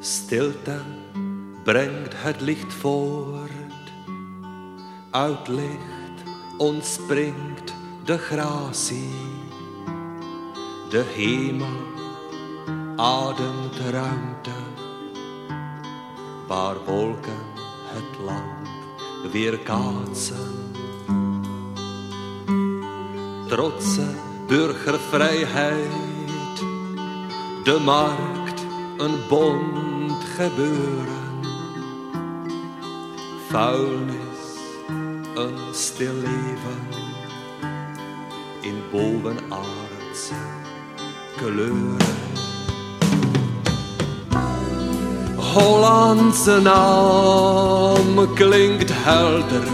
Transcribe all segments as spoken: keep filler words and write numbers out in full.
Stilte brengt het licht voort, uit licht ontspringt de gratie. De hemel ademt ruimte, waar wolken het land weerkaatsen. Trotse burgervrijheid, de markt een bond gebeuren. Vuilnis, een stil leven in bovenaardse kleuren. Hollandse naam klinkt helder,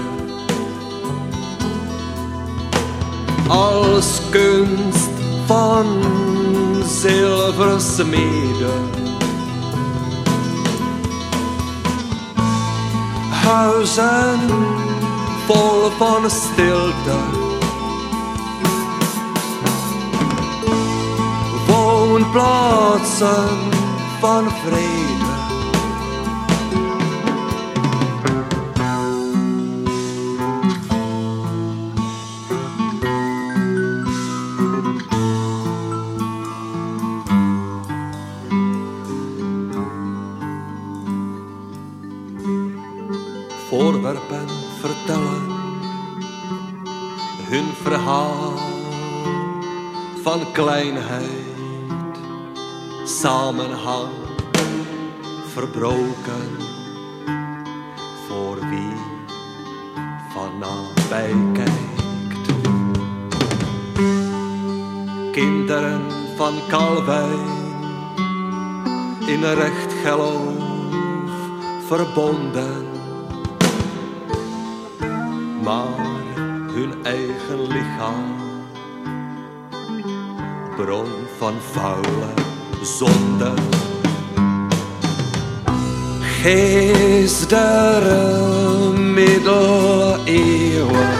als kunst van zilveren smeden. Huizen vol van stilte, woonplaatsen van vrede. Voorwerpen vertellen hun verhaal van kleinheid, samenhang, verbroken. Voor wie van nabij kijkt, kinderen van Calvijn in recht geloof verbonden. Maar hun eigen lichaam, bron van vuile zonde. Geest der middeleeuwen,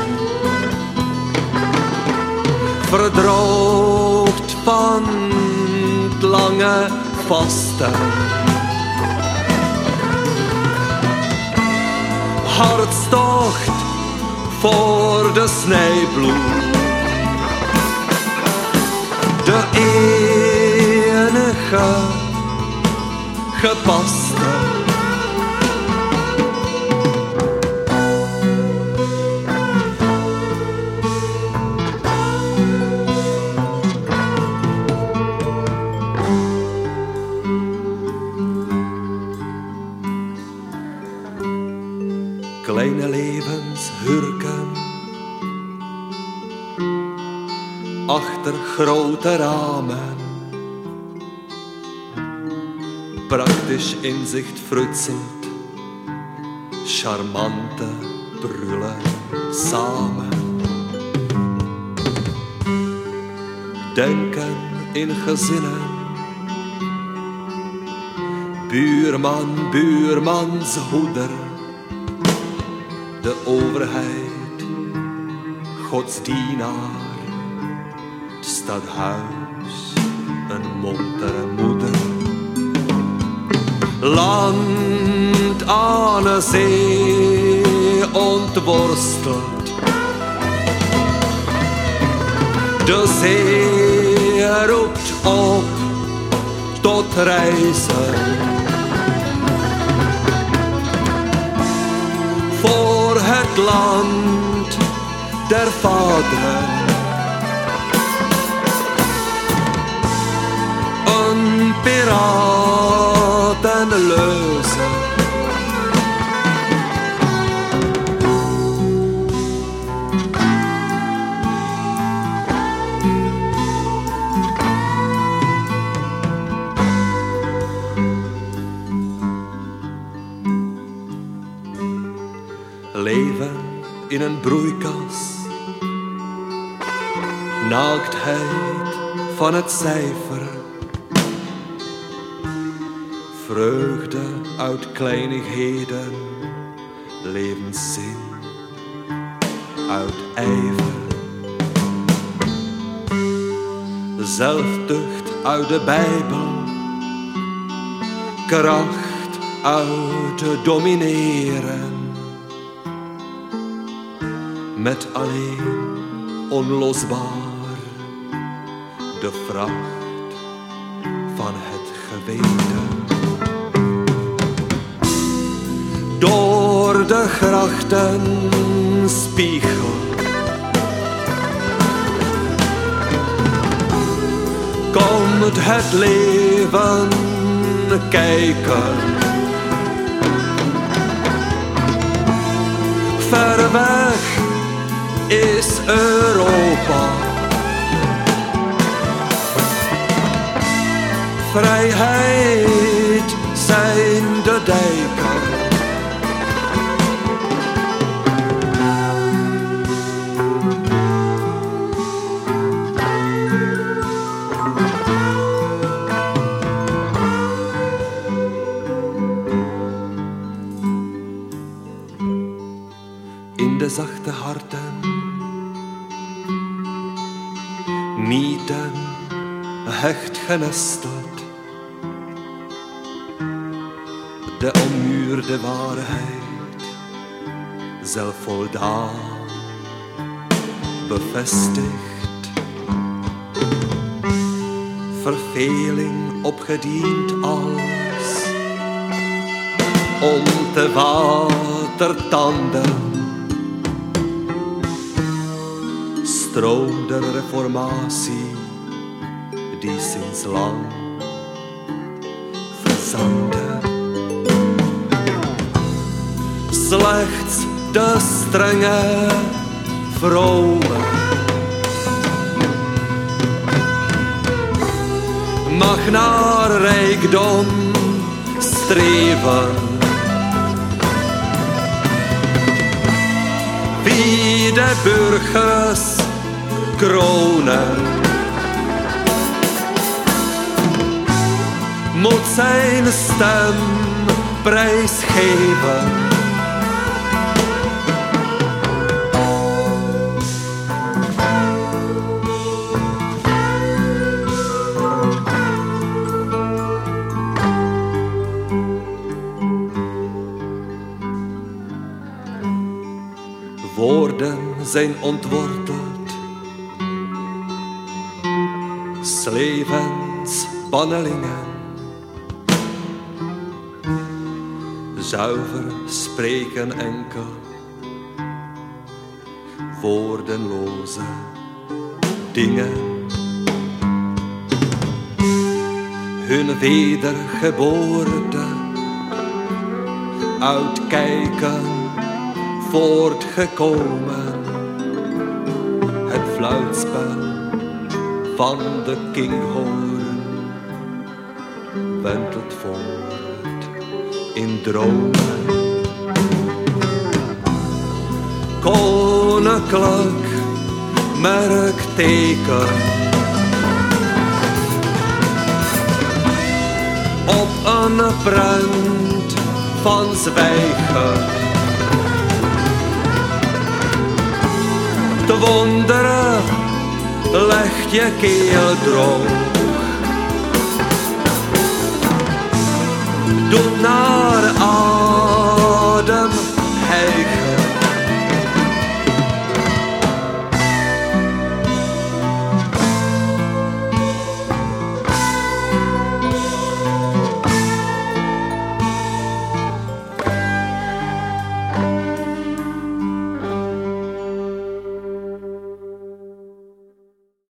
verdroogd van het lange vasten. Hartstocht voor de snijbloem, de enige gepaste. Kleine levenshurken achter grote ramen, praktisch inzicht frutselt, charmante brullen samen. Denken in gezinnen, buurman, buurmans hoeder. De overheid, godsdienaar, het stadhuis, een montere moeder. Land aan de zee ontworsteld, de zee roept op tot reizen. Voor het land der vaderen, een piraat en een leuze. Leven in een broeikas, naaktheid van het cijfer, vreugde uit kleinigheden, levenszin uit ijver, zelftucht uit de Bijbel, kracht uit te domineren. Met alleen onlosbaar de vracht van het geweten. Door de grachten spiegel komt het leven kijken. Ver weg is Europa. Vrijheid zijn de dijken. In de zachte harten nieten hecht genesteld. De ommuurde waarheid, zelf voldaan, bevestigt. Verveling opgediend als om te watertanden. Stroom der reformatie die sinds lang verzandde. Slechts de strenge vrome mag naar rijkdom streven. Wie de burgers kronen moet zijn stem prijsgeven. Woorden zijn ontworteld, levensbannelingen. Zuiver spreken enkel woordenloze dingen. Hun wedergeboorte uit kijken voortgekomen. Het fluitspel van de kinghoorn wentelt voort in dromen. Koninklijk merkteken op een prent van zwijgen. Te wonderen legt je keel droog. Doet naar adem